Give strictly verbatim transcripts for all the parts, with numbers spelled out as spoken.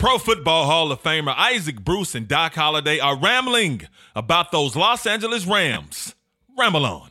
Pro Football Hall of Famer Isaac Bruce and Doc Holliday are rambling about those Los Angeles Rams. Ramble on.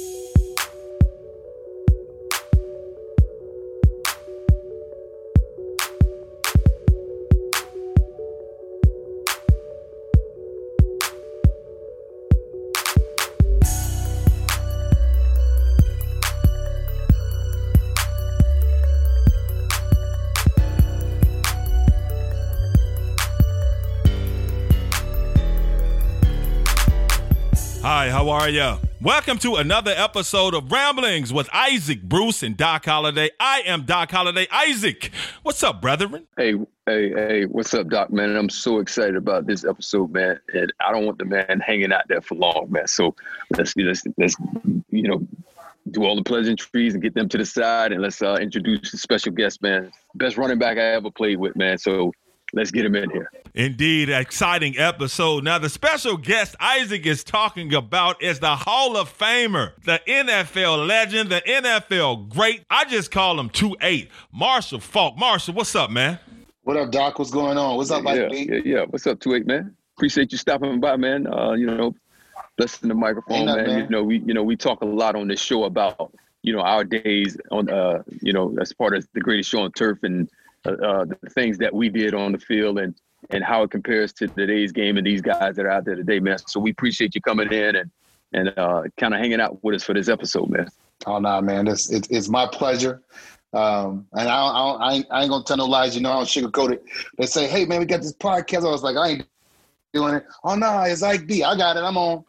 Hi, how are ya? Welcome to another episode of Ramblings with Isaac Bruce and Doc Holliday. I am Doc Holliday. Isaac, what's up, brethren? Hey, hey, hey, what's up, Doc, man? I'm so excited about this episode, man. And I don't want the man hanging out there for long, man. So let's, let's, let's you know, do all the pleasantries and get them to the side. And let's uh, introduce the special guest, man. Best running back I ever played with, man. So let's get him in here. Indeed, exciting episode. Now, the special guest Isaac is talking about is the Hall of Famer, the N F L legend, the N F L great. I just call him two eight, Marshall Faulk. Marshall, what's up, man? What up, Doc? What's going on? What's up, Mike yeah, B? Yeah, yeah. What's up, two eight, man? Appreciate you stopping by, man. Uh, you know, blessing the microphone, man. man. You know, we you know we talk a lot on this show about you know our days on uh you know as part of the greatest show on turf and uh, uh the things that we did on the field and. and how it compares to today's game and these guys that are out there today, man. So we appreciate you coming in and and uh, kind of hanging out with us for this episode, man. Oh, no, nah, man. It's, it's, it's my pleasure. Um, and I, I, I, ain't, I ain't going to tell no lies. You know, I don't sugarcoat it. They say, hey, man, we got this podcast. I was like, I ain't doing it. Oh, no, nah, it's Ike B. I got it. I'm on.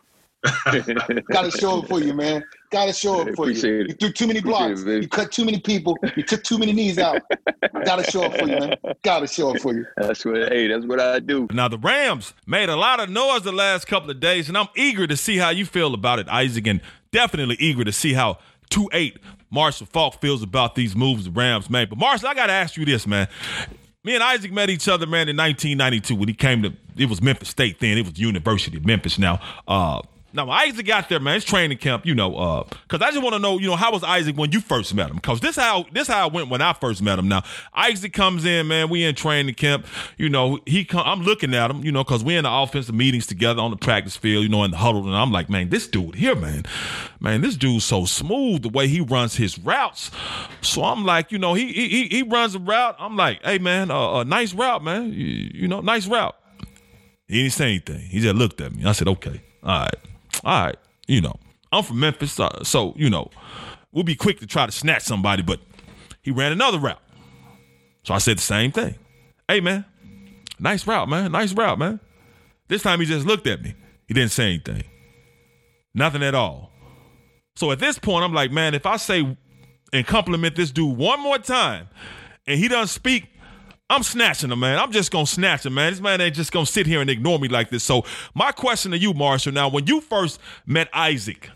Got to show it for you, man. Got to show it for Appreciate you. It. You threw too many blocks. It, you cut too many people. You took too many knees out. Got to show it for you, man. Got to show it for you. That's what. Hey, that's what I do. Now, the Rams made a lot of noise the last couple of days, and I'm eager to see how you feel about it, Isaac, and definitely eager to see how two eight Marshall Faulk feels about these moves the Rams made. But, Marshall, I got to ask you this, man. Me and Isaac met each other, man, in nineteen ninety-two when he came to – it was Memphis State then. It was University of Memphis now. Uh Now, when Isaac got there, man, it's training camp, you know, uh, because I just want to know, you know, how was Isaac when you first met him? Because this how this how it went when I first met him. Now, Isaac comes in, man, we in training camp, you know, he come, I'm looking at him, you know, because we in the offensive meetings together on the practice field, you know, in the huddle, and I'm like, man, this dude here, man, man, this dude's so smooth the way he runs his routes. So I'm like, you know, he he he runs a route. I'm like, hey, man, a uh, uh, nice route, man, you, you know, nice route. He didn't say anything. He just looked at me. I said, okay, all right. All right, you know, I'm from Memphis, uh, so, you know, we'll be quick to try to snatch somebody, but he ran another route. So I said the same thing. Hey, man, nice route, man, nice route, man. This time he just looked at me. He didn't say anything. Nothing at all. So at this point, I'm like, man, if I say and compliment this dude one more time and he doesn't speak, I'm snatching him, man. I'm just going to snatch him, man. This man ain't just going to sit here and ignore me like this. So my question to you, Marshall, now, when you first met Isaac,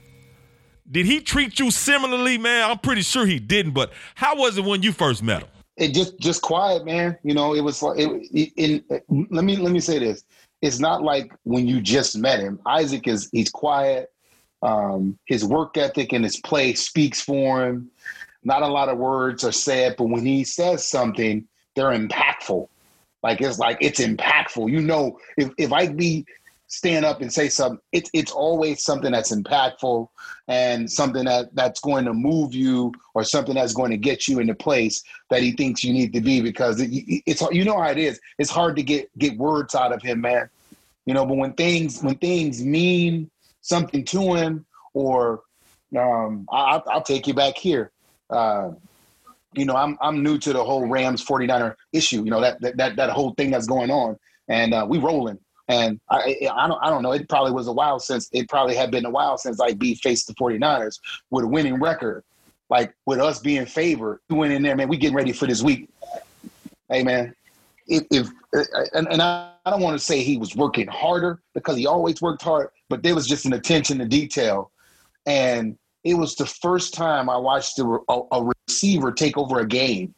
did he treat you similarly, man? I'm pretty sure he didn't, but how was it when you first met him? It just just quiet, man. You know, it was like, it, it, it, let me let me say this. It's not like when you just met him. Isaac is, he's quiet. Um, his work ethic and his play speaks for him. Not a lot of words are said, but when he says something, they're impactful. Like, it's like, it's impactful. You know, if, if I be stand up and say something, it's it's always something that's impactful and something that, that's going to move you or something that's going to get you in the place that he thinks you need to be, because it, it's, you know how it is. It's hard to get, get words out of him, man. You know, but when things, when things mean something to him, or um, I, I'll take you back here. Uh, You know, I'm I'm new to the whole Rams forty-niner issue. You know, that that that whole thing that's going on, and uh, we rolling. And I I don't I don't know. It probably was a while since it probably had been a while since I be faced the forty-niners with a winning record, like with us being favored. We went in there, man. We getting ready for this week. Hey, man, if, if and, and I, I don't want to say he was working harder, because he always worked hard, but there was just an attention to detail, and it was the first time I watched a, a, a receiver take over a game.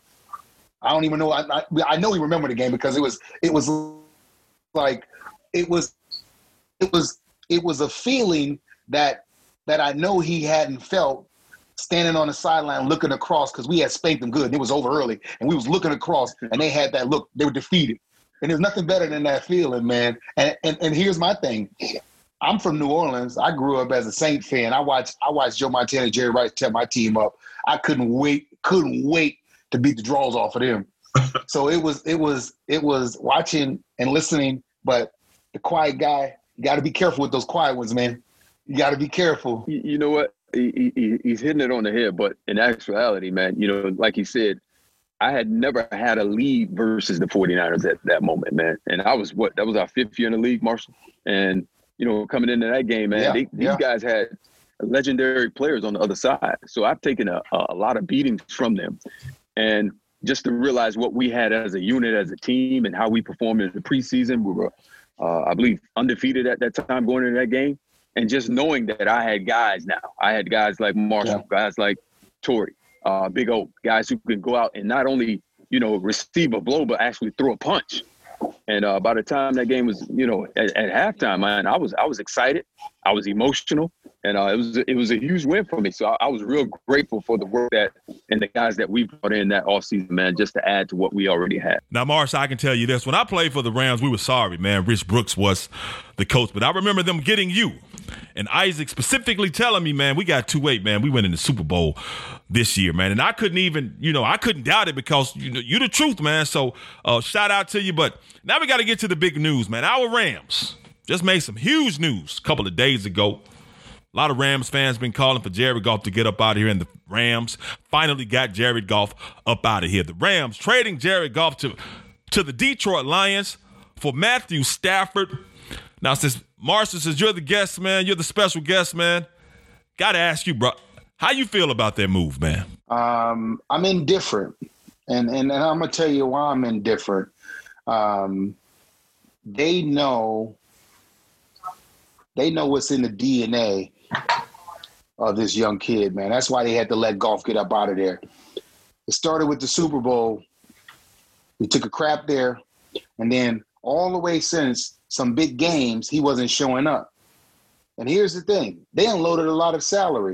I don't even know. I, I, I know he remembered the game because it was it was like it was it was it was a feeling that that I know he hadn't felt standing on the sideline looking across, because we had spanked them good and it was over early, and we was looking across and they had that look. They were defeated. And there's nothing better than that feeling, man. And, and and here's my thing. I'm from New Orleans. I grew up as a Saint fan. I watched I watched Joe Montana and Jerry Rice tear my team up. I couldn't wait, couldn't wait to beat the draws off of them. So it was it was it was watching and listening, but the quiet guy, you got to be careful with those quiet ones, man. You got to be careful. You, you know what? He, he, he's hitting it on the head, but in actuality, man, you know, like he said, I had never had a lead versus the 49ers at that moment, man. And I was what? That was our fifth year in the league, Marshall. And, you know, coming into that game, man, yeah, they, yeah. these guys had legendary players on the other side. So I've taken a, a lot of beatings from them. And just to realize what we had as a unit, as a team, and how we performed in the preseason, we were, uh, I believe, undefeated at that time going into that game. And just knowing that I had guys now. I had guys like Marshall, yeah. guys like Torrey. Uh, Big O, guys who can go out and not only, you know, receive a blow, but actually throw a punch. And uh, by the time that game was, you know, at, at halftime, man, I was I was excited, I was emotional, and uh, it was it was a huge win for me. So I, I was real grateful for the work that and the guys that we brought in that offseason, man, just to add to what we already had. Now, Marsh, I can tell you this: when I played for the Rams, we were sorry, man. Rich Brooks was the coach, but I remember them getting you. And Isaac specifically telling me, man, we got two eight, man. We went in the Super Bowl this year, man. And I couldn't even, you know, I couldn't doubt it because you know, you're the truth, man. So uh, shout out to you. But now we got to get to the big news, man. Our Rams just made some huge news a couple of days ago. A lot of Rams fans been calling for Jared Goff to get up out of here, and the Rams finally got Jared Goff up out of here. The Rams trading Jared Goff to, to the Detroit Lions for Matthew Stafford. Now, since Marshall says you're the guest, man, you're the special guest, man, got to ask you, bro, how you feel about that move, man? Um, I'm indifferent, and, and, and I'm going to tell you why I'm indifferent. Um, they know they know what's in the D N A of this young kid, man. That's why they had to let Goff get up out of there. It started with the Super Bowl. He took a crap there, and then all the way since some big games, he wasn't showing up. And here's the thing. They unloaded a lot of salary.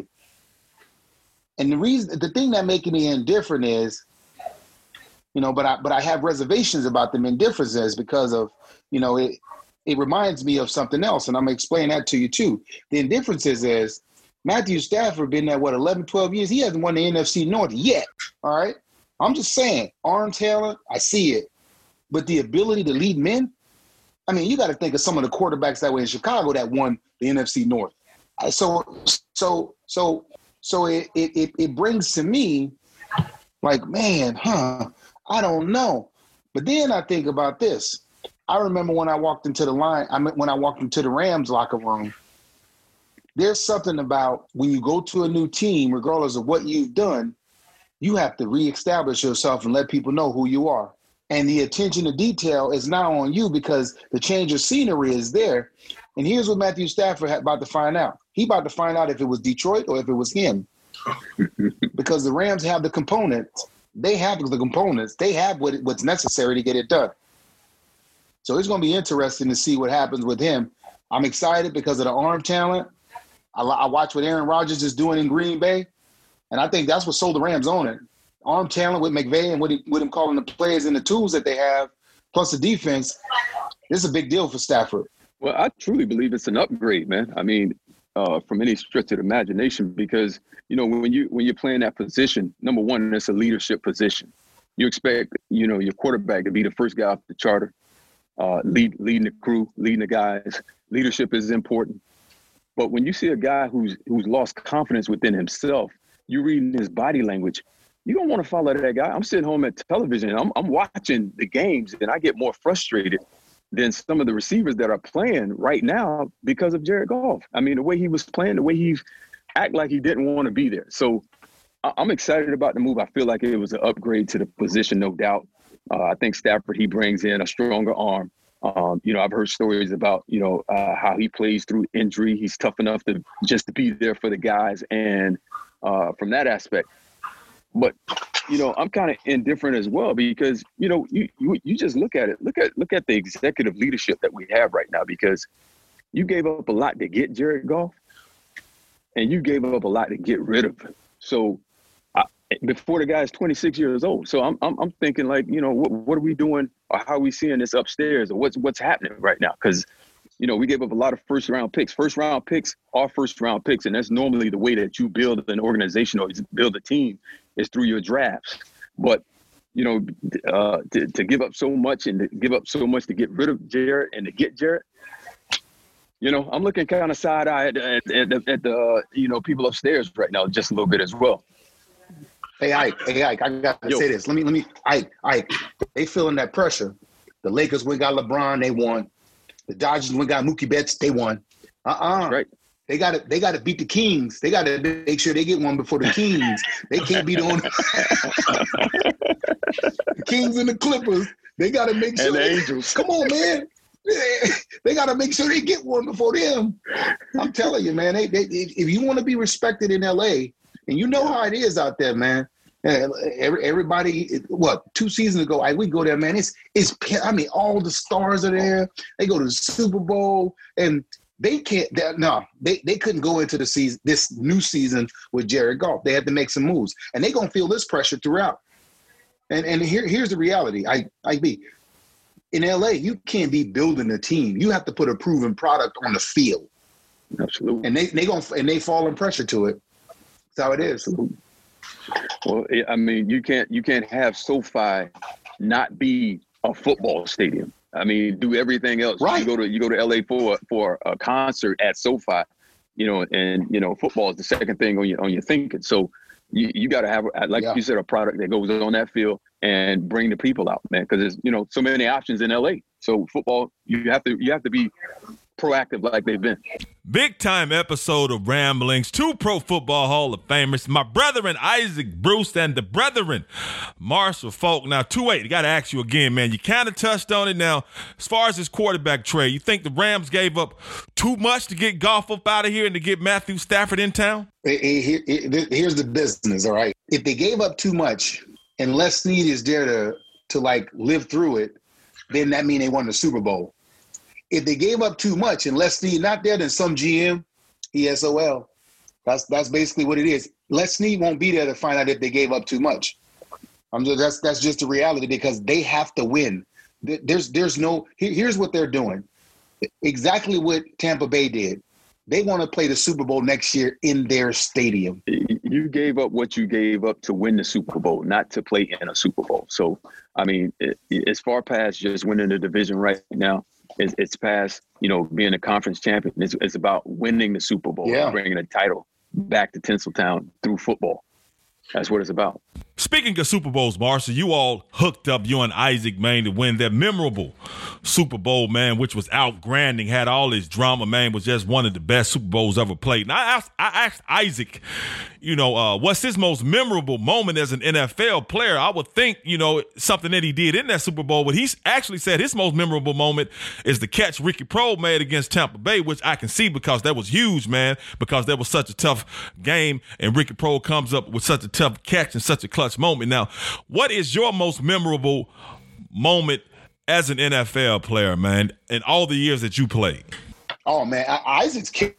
And the reason, the thing that making me indifferent is, you know, but I but I have reservations about them indifferences because of, you know, it it reminds me of something else. And I'm going to explain that to you too. The indifferences is Matthew Stafford been there, what, eleven, twelve years? He hasn't won the N F C North yet. All right. I'm just saying, arm talent, I see it. But the ability to lead men, I mean, you got to think of some of the quarterbacks that were in Chicago that won the N F C North. So, so, so, so it it it brings to me like, man, huh? I don't know. But then I think about this. I remember when I walked into the line. I mean, when I walked into the Rams locker room. There's something about when you go to a new team, regardless of what you've done, you have to reestablish yourself and let people know who you are. And the attention to detail is now on you because the change of scenery is there. And here's what Matthew Stafford had about to find out. He about to find out if it was Detroit or if it was him. Because the Rams have the components. They have the components. They have what what's necessary to get it done. So it's going to be interesting to see what happens with him. I'm excited because of the arm talent. I, I watch what Aaron Rodgers is doing in Green Bay. And I think that's what sold the Rams on it. Arm talent with McVay and what, he, what him calling the plays and the tools that they have, plus the defense, this is a big deal for Stafford. Well, I truly believe it's an upgrade, man. I mean, uh, from any stretch of the imagination, because, you know, when, you, when you're playing that position, number one, it's a leadership position. You expect, you know, your quarterback to be the first guy off the charter, uh, lead, leading the crew, leading the guys. Leadership is important. But when you see a guy who's who's lost confidence within himself, you reading his body language, you don't want to follow that guy. I'm sitting home at television. I'm, I'm watching the games, and I get more frustrated than some of the receivers that are playing right now because of Jared Goff. I mean, the way he was playing, the way he act like he didn't want to be there. So I, I'm excited about the move. I feel like it was an upgrade to the position, no doubt. Uh, I think Stafford, he brings in a stronger arm. Um, you know, I've heard stories about, you know, uh, how he plays through injury. He's tough enough to just to be there for the guys. And uh, from that aspect, but, you know, I'm kind of indifferent as well because, you know, you, you you just look at it. Look at look at the executive leadership that we have right now because you gave up a lot to get Jared Goff and you gave up a lot to get rid of him. So I, before the guy is twenty-six years old. So I'm I'm, I'm thinking like, you know, what what are we doing, or how are we seeing this upstairs, or what's what's happening right now? Because, you know, we gave up a lot of first round picks. First round picks are first round picks, and that's normally the way that you build an organization or build a team is through your drafts. But you know, uh, to, to give up so much and to give up so much to get rid of Jarrett and to get Jarrett, you know, I'm looking kind of side eye at, at, at, at the, uh, you know, people upstairs right now just a little bit as well. Hey, Ike, hey, Ike, I got to Yo. say this. Let me, let me, Ike, Ike, they feeling that pressure. The Lakers went got LeBron, they won. The Dodgers went got Mookie Betts, they won. Uh-uh. That's right. They got to they got to beat the Kings. They got to make sure they get one before the Kings. They can't be the one. The Kings and the Clippers. They got to make sure. And the they, Angels. Come on, man. They got to make sure they get one before them. I'm telling you, man. They, they, if you want to be respected in L A, and you know how it is out there, man. Everybody, what, two seasons ago, I we go there, man. It's it's. I mean, all the stars are there. They go to the Super Bowl, and they can't. No, they they couldn't go into the season, this new season with Jared Goff. They had to make some moves, and they're gonna feel this pressure throughout. And and here here's the reality. I I be in L A. You can't be building a team. You have to put a proven product on the field. Absolutely. And they they gonna and they fall in pressure to it. That's how it is. Well, I mean, you can't you can't have SoFi not be a football stadium. I mean, do everything else. Right. You go to you go to L A for for a concert at SoFi, you know, and you know, football is the second thing on your on your thinking. So you, you got to have, like yeah. you said, a product that goes on that field and bring the people out, man, because there's, you know, so many options in L A. So football, you have to you have to be proactive like they've been. Big time episode of Ramblings. Two Pro Football Hall of Famers, my brethren Isaac Bruce and the brethren Marshall Faulk. Now, two eight, I got to ask you again, man. You kind of touched on it now. As far as this quarterback trade, you think the Rams gave up too much to get Goff up out of here and to get Matthew Stafford in town? Here's the business, all right? If they gave up too much and Les Snead is there to, to like, live through it, then that means they won the Super Bowl. If they gave up too much and Les Snead not there, then some G M, E S O L. That's that's basically what it is. Les Snead won't be there to find out if they gave up too much. I'm just, that's that's just the reality because they have to win. There's there's no here, here's what they're doing. Exactly what Tampa Bay did. They want to play the Super Bowl next year in their stadium. You gave up what you gave up to win the Super Bowl, not to play in a Super Bowl. So, I mean, it, it's far past just winning the division right now. It's, it's past, you know, being a conference champion. It's, it's about winning the Super Bowl, yeah. and bringing a title back to Tinseltown through football. That's what it's about. Speaking of Super Bowls, Marshall, you all hooked up, you and Isaac, man, to win that memorable Super Bowl, man, which was outgranding, had all this drama, man, was just one of the best Super Bowls ever played. And I asked, I asked Isaac, you know, uh, what's his most memorable moment as an N F L player? I would think, you know, something that he did in that Super Bowl, but he actually said his most memorable moment is the catch Ricky Proehl made against Tampa Bay, which I can see because that was huge, man, because that was such a tough game, and Ricky Proehl comes up with such a tough catch and such a clutch moment. Now, what is your most memorable moment as an N F L player, man, in all the years that you played? Oh man, Isaac's catch,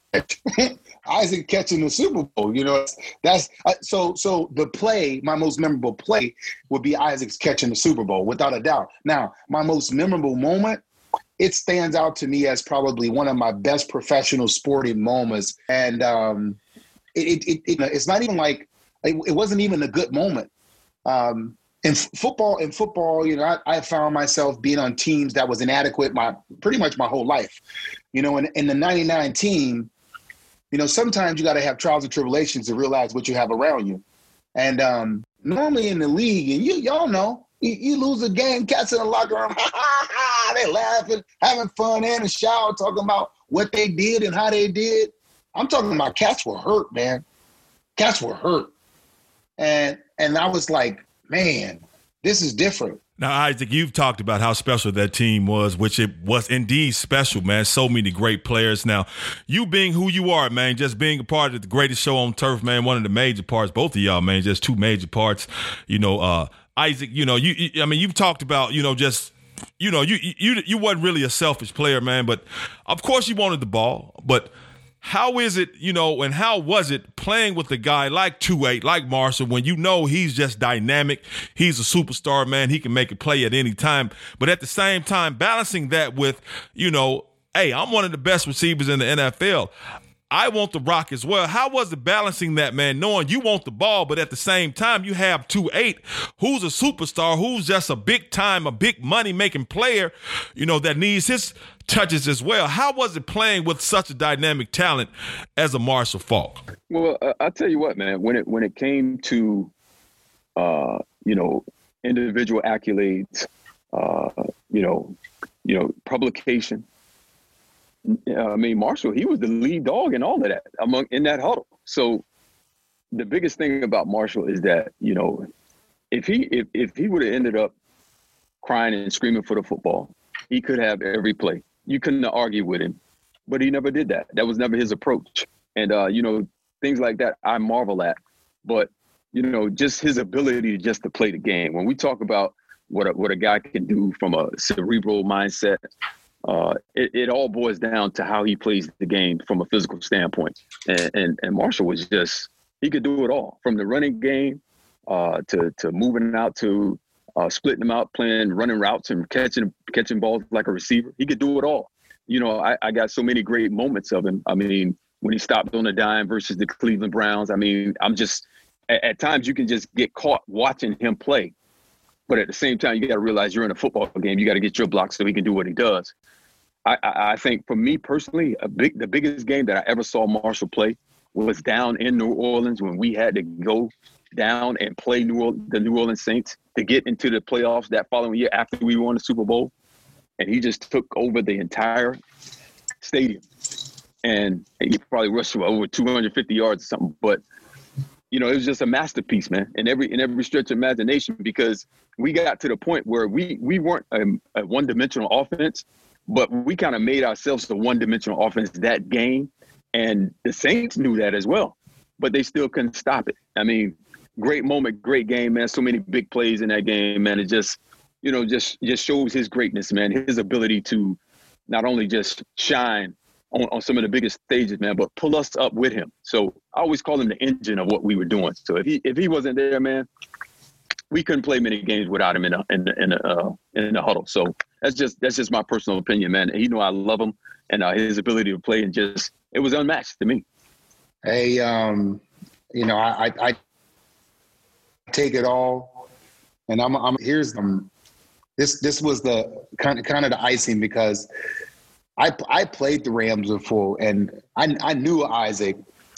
Isaac catching the Super Bowl. You know, that's uh, so. So the play, my most memorable play, would be Isaac's catching the Super Bowl, without a doubt. Now, my most memorable moment, it stands out to me as probably one of my best professional sporting moments, and um, it, it, it it's not even like. It wasn't even a good moment. Um, in f- football, in football, you know, I, I found myself being on teams that was inadequate my pretty much my whole life. You know, in, in the ninety-nine team, you know, sometimes you got to have trials and tribulations to realize what you have around you. And um, normally in the league, and you y'all know, you, you lose a game, cats in the locker room, they laughing, having fun, in the shower, talking about what they did and how they did. I'm talking about cats were hurt, man. Cats were hurt. And and I was like, man, this is different. Now, Isaac, you've talked about how special that team was, which it was indeed special, man. So many great players. Now, you being who you are, man, just being a part of the greatest show on turf, man, one of the major parts, both of y'all, man, just two major parts. You know, uh, Isaac, you know, you, you I mean, you've talked about, you know, just, you know, you you you wasn't really a selfish player, man, but of course you wanted the ball, but how is it, you know, and how was it playing with a guy like two eight, like Marshall, when you know he's just dynamic, he's a superstar, man, he can make a play at any time, but at the same time, balancing that with, you know, hey, I'm one of the best receivers in the N F L. I want the rock as well. How was it balancing that, man, knowing you want the ball, but at the same time you have two eight, who's a superstar, who's just a big time, a big money making player, you know, that needs his touches as well. How was it playing with such a dynamic talent as a Marshall Faulk? Well, uh, I'll tell you what, man, when it when it came to, uh, you know, individual accolades, uh, you know, you know, publication, I mean, Marshall, he was the lead dog in all of that among in that huddle. So the biggest thing about Marshall is that, you know, if he if, if he would have ended up crying and screaming for the football, he could have every play. You couldn't argue with him, but he never did that. That was never his approach. And, uh, you know, things like that I marvel at. But, you know, just his ability to just to play the game. When we talk about what a, what a guy can do from a cerebral mindset, Uh, it, it all boils down to how he plays the game from a physical standpoint. And, and, and Marshall was just, he could do it all from the running game uh, to, to moving out to uh, splitting them out, playing running routes and catching, catching balls like a receiver. He could do it all. You know, I, I got so many great moments of him. I mean, when he stopped on a dime versus the Cleveland Browns, I mean, I'm just, at, at times you can just get caught watching him play. But at the same time, you got to realize you're in a football game. You got to get your block so he can do what he does. I, I, I think for me personally, a big the biggest game that I ever saw Marshall play was down in New Orleans when we had to go down and play New Orleans, the New Orleans Saints to get into the playoffs that following year after we won the Super Bowl. And he just took over the entire stadium. And he probably rushed for over two hundred fifty yards or something. But you know, it was just a masterpiece, man, in every in every stretch of imagination, because we got to the point where we we weren't a, a one-dimensional offense, but we kind of made ourselves a one-dimensional offense that game, and the Saints knew that as well, but they still couldn't stop it. I mean, great moment, great game, man. So many big plays in that game, man. It just, you know, just just shows his greatness, man, his ability to not only just shine On, on some of the biggest stages, man, but pull us up with him. So I always call him the engine of what we were doing. So if he if he wasn't there, man, we couldn't play many games without him in a in a, in a, uh, in a huddle. So that's just that's just my personal opinion, man. He knew I love him, and uh, his ability to play and just it was unmatched to me. Hey, um, you know, I, I, I take it all, and I'm I'm here's um, this this was the kind of kind of the icing, because I I played the Rams before, and I I knew Isaac.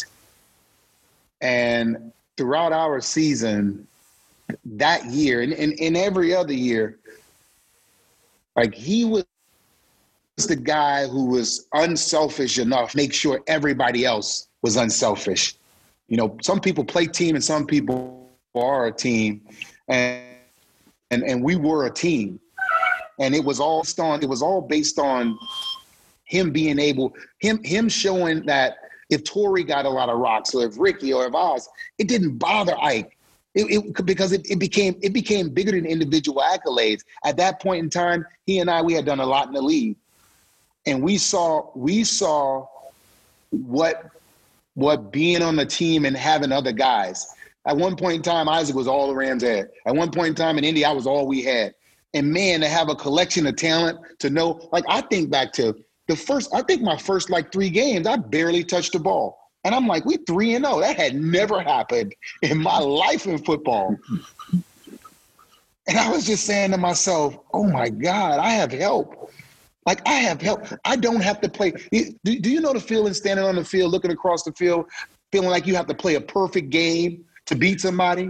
And throughout our season that year, and, and, and every other year, like he was the guy who was unselfish enough to make sure everybody else was unselfish. You know, some people play team and some people are a team, and and and we were a team, and it was all based on it was all based on him being able, him him showing that if Torrey got a lot of rocks, or if Ricky or if Oz, it didn't bother Ike. It, it, because it, it became it became bigger than individual accolades. At that point in time, he and I, we had done a lot in the league. And we saw we saw what what being on the team and having other guys. At one point in time, Isaac was all the Rams had. At one point in time in Indy, I was all we had. And man, to have a collection of talent, to know, like I think back to the first, I think my first like three games, I barely touched the ball. And I'm like, we three and oh. That had never happened in my life in football. And I was just saying to myself, oh my God, I have help. Like I have help. I don't have to play. Do, do you know the feeling standing on the field, looking across the field, feeling like you have to play a perfect game to beat somebody?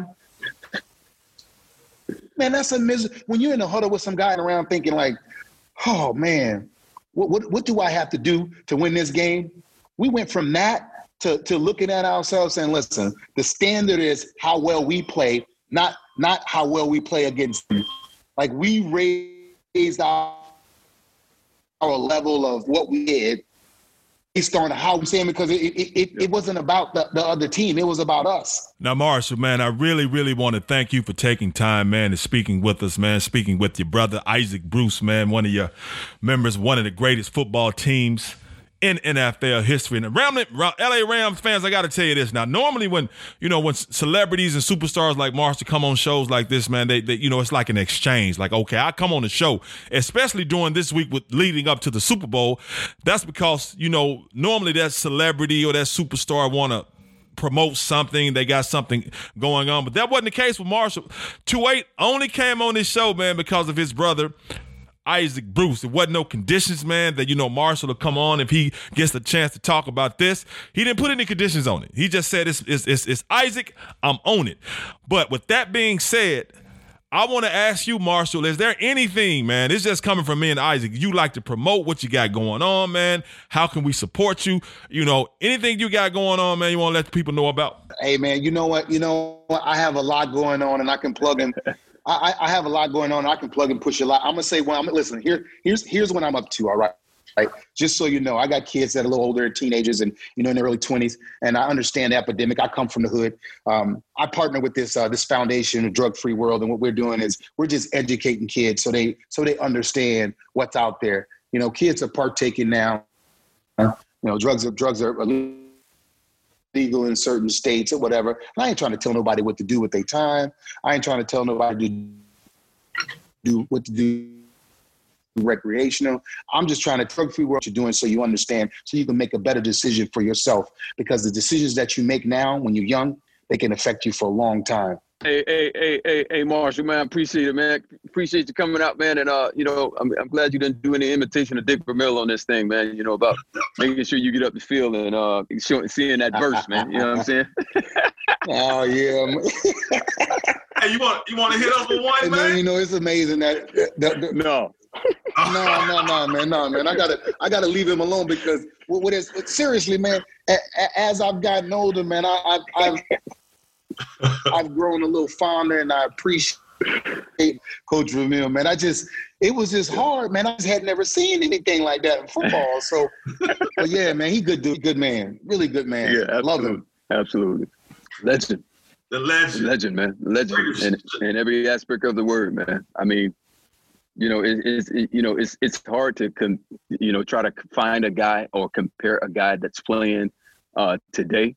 Man, that's a misery. When you're in a huddle with some guy around thinking like, oh man, what, what, what do I have to do to win this game? We went from that to, to looking at ourselves and listen, the standard is how well we play, not, not how well we play against them. Like we raised our, our level of what we did based on how I'm saying, because it it, it, it wasn't about the, the other team. It was about us. Now, Marshall, man, I really, really want to thank you for taking time, man, and speaking with us, man, speaking with your brother, Isaac Bruce, man, one of your members, one of the greatest football teams in N F L history. And the Ram- L A Rams fans, I got to tell you this now. Normally when, you know, when celebrities and superstars like Marshall come on shows like this, man, they, they, you know, it's like an exchange. Like, okay, I come on the show, especially during this week with leading up to the Super Bowl. That's because, you know, normally that celebrity or that superstar want to promote something. They got something going on. But that wasn't the case with Marshall. two eight only came on this show, man, because of his brother, Isaac Bruce. There wasn't no conditions, man, that, you know, Marshall will come on if he gets the chance to talk about this. He didn't put any conditions on it. He just said, it's, it's, it's, it's Isaac, I'm on it. But with that being said, I want to ask you, Marshall, is there anything, man, it's just coming from me and Isaac, you like to promote what you got going on, man? How can we support you? You know, anything you got going on, man, you want to let the people know about? Hey, man, you know what? You know what? I have a lot going on, and I can plug in. I, I have a lot going on. I can plug and push a lot. I'm gonna say, well, I'm listen. Here, here's here's what I'm up to. All right, right. Just so you know, I got kids that are a little older, teenagers, and you know, in their early twenties, and I understand the epidemic. I come from the hood. Um, I partner with this uh, this foundation, Drug Free World, and what we're doing is we're just educating kids so they so they understand what's out there. You know, kids are partaking now. Uh, you know, drugs are drugs are legal in certain states or whatever. I ain't trying to tell nobody what to do with their time. I ain't trying to tell nobody to do what to do recreational. I'm just trying to drug free what you're doing so you understand, so you can make a better decision for yourself, because the decisions that you make now when you're young, they can affect you for a long time. Hey, hey, hey, hey, hey, Marshall, man, appreciate it, man. Appreciate you coming out, man. And, uh, you know, I'm, I'm glad you didn't do any imitation of Dick Vermeil on this thing, man, you know, about making sure you get up the field and uh, show, seeing that verse, man. You know what I'm saying? Oh, yeah. Hey, you want you want to hit us with one, and man? then, you know, it's amazing that. that, that no. no, no, no, man, no, man. I gotta, I gotta leave him alone, because what, what is seriously, man. A, a, as I've gotten older, man, I, I, I've, I've grown a little fonder, and I appreciate Coach Vermeil, man. I just, it was just hard, man. I just had never seen anything like that in football. So, but yeah, man, he good dude, good man, really good man. Yeah, absolutely. Love him, absolutely, legend, the legend, legend, man, legend, in, in every aspect of the word, man. I mean. You know, it, it's it, you know it's it's hard to con, you know try to find a guy or compare a guy that's playing uh, today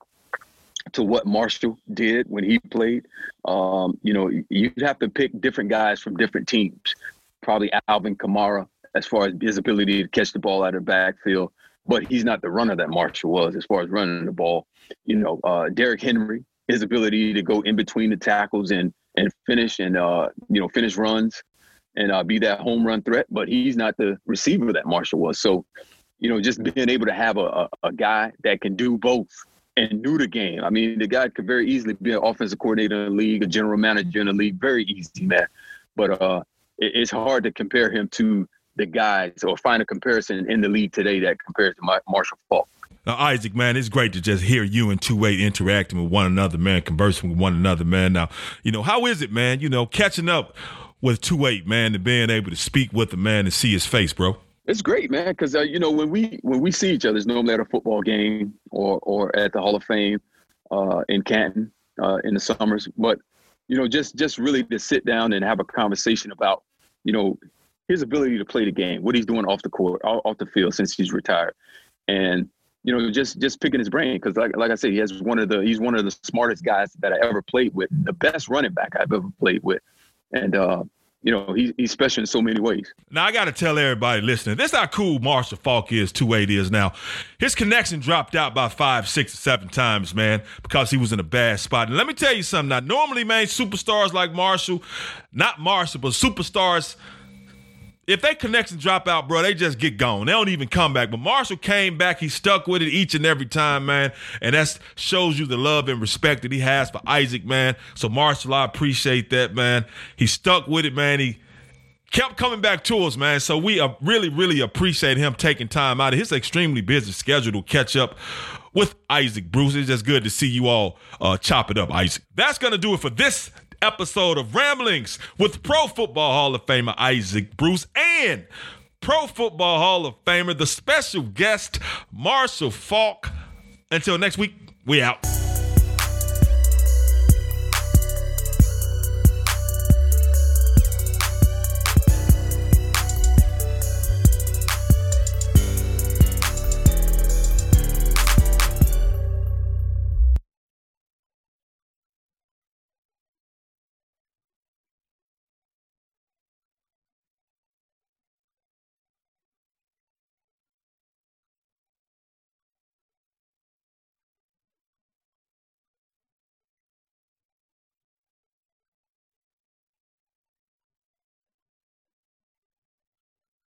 to what Marshall did when he played. Um, you know, you'd have to pick different guys from different teams. Probably Alvin Kamara, as far as his ability to catch the ball out of the backfield, but he's not the runner that Marshall was as far as running the ball. You know, uh, Derrick Henry, his ability to go in between the tackles and and finish and uh, you know finish runs. And uh, be that home run threat, but he's not the receiver that Marshall was. So, you know, just being able to have a, a, a guy that can do both and knew the game. I mean, the guy could very easily be an offensive coordinator in the league, a general manager in the league, very easy, man. But uh, it, it's hard to compare him to the guys or find a comparison in the league today that compares to my, Marshall Faulk. Now, Isaac, man, it's great to just hear you and two eight interacting with one another, man, conversing with one another, man. Now, you know, how is it, man, you know, catching up with two eight, man, and being able to speak with the man and see his face, bro? It's great, man, because, uh, you know, when we when we see each other, it's normally at a football game or or at the Hall of Fame uh, in Canton uh, in the summers. But, you know, just just really to sit down and have a conversation about, you know, his ability to play the game, what he's doing off the court, off the field since he's retired. And, you know, just just picking his brain, because like like I said, he has one of the he's one of the smartest guys that I ever played with, the best running back I've ever played with. And, uh, you know, he, he's special in so many ways. Now, I got to tell everybody listening, this is how cool Marshall Faulk is, two eight is now. His connection dropped out by five, six, or seven times, man, because he was in a bad spot. And let me tell you something. Now, normally, man, superstars like Marshall, not Marshall, but superstars, if they connection drop out, bro, they just get gone. They don't even come back. But Marshall came back. He stuck with it each and every time, man. And that shows you the love and respect that he has for Isaac, man. So, Marshall, I appreciate that, man. He stuck with it, man. He kept coming back to us, man. So we uh, really, really appreciate him taking time out of his extremely busy schedule to catch up with Isaac Bruce. It's just good to see you all uh, chop it up, Isaac. That's going to do it for this episode of Ramblings with Pro Football Hall of Famer Isaac Bruce and Pro Football Hall of Famer, the special guest, Marshall Faulk. Until next week, we out.